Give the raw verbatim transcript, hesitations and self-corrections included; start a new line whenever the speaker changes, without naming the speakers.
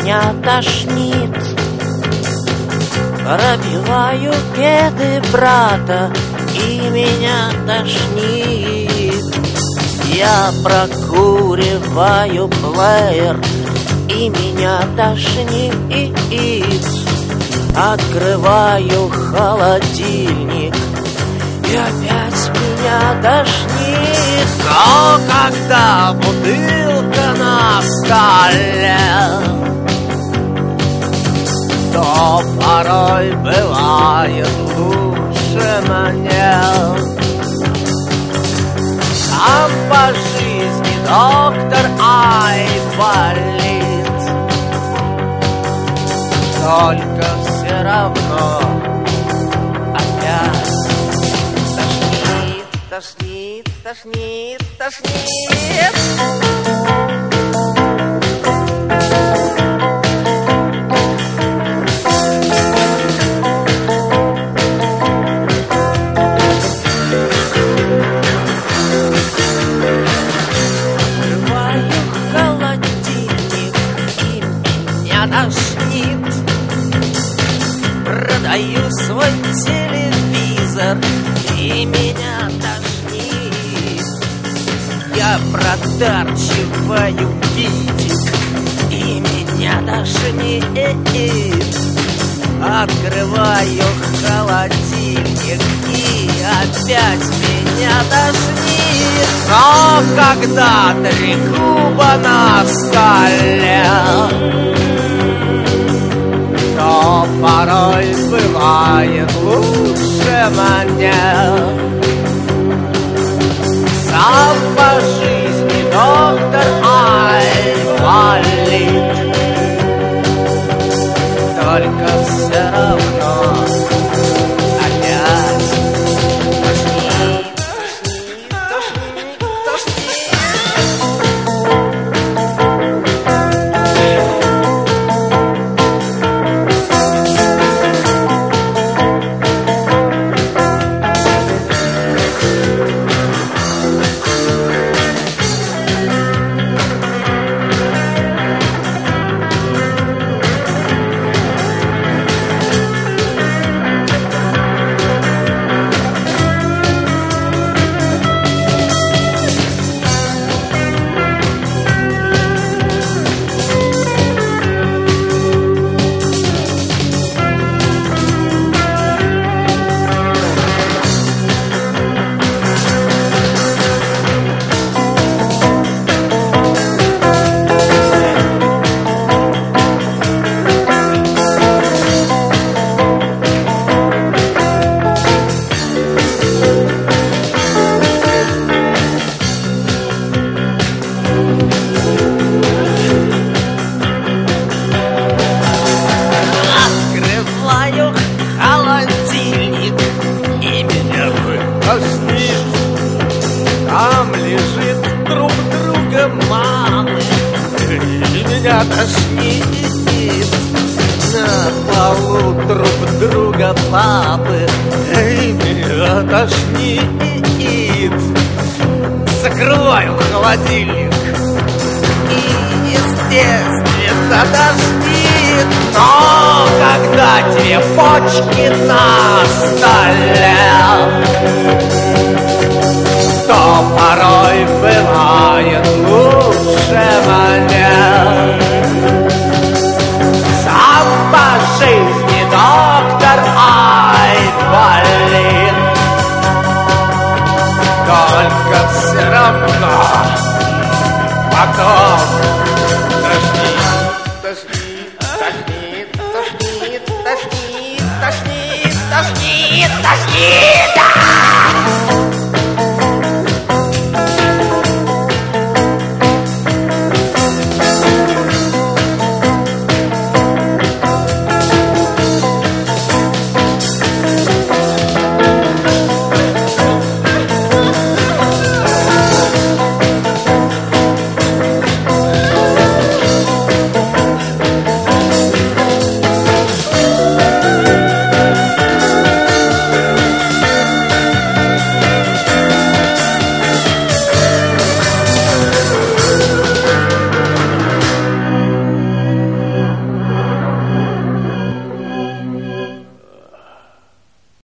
меня тошнит. Пробиваю кеды брата, и меня тошнит. Я прокуриваю плеер, и меня тошнит. Открываю холодильник, и опять меня тошнит. Но когда бутылка на столе, то порой бывает лучше мне. Сам по жизни доктор, ай, болит. Только все равно опять тошнит, тошнит, тошнит, тошнит. Тошнит. Продаю свой телевизор, и меня тошнит. Я проторчиваю видик, и меня тошнит. Открываю холодильник, и опять меня тошнит. Но когда три куба на столе, то порой бывает лучше мне. Сам по жизни доктор, ай, болит. Только все равно опять тошнит, тошнит, тошнит, тошнит. Там лежит друг друга мамы, и меня тошнит. На полу друг друга папы, и меня тошнит. Закрываю холодильник, и естественно тошнит. Но когда две почки на столе, то порой бывает лучше мне. Сам по жизни доктор, ай, болит. Только все равно потом тошнит, тошнит, тошнит, тошнит, тошнит, тошнит, тошнит, тошнит.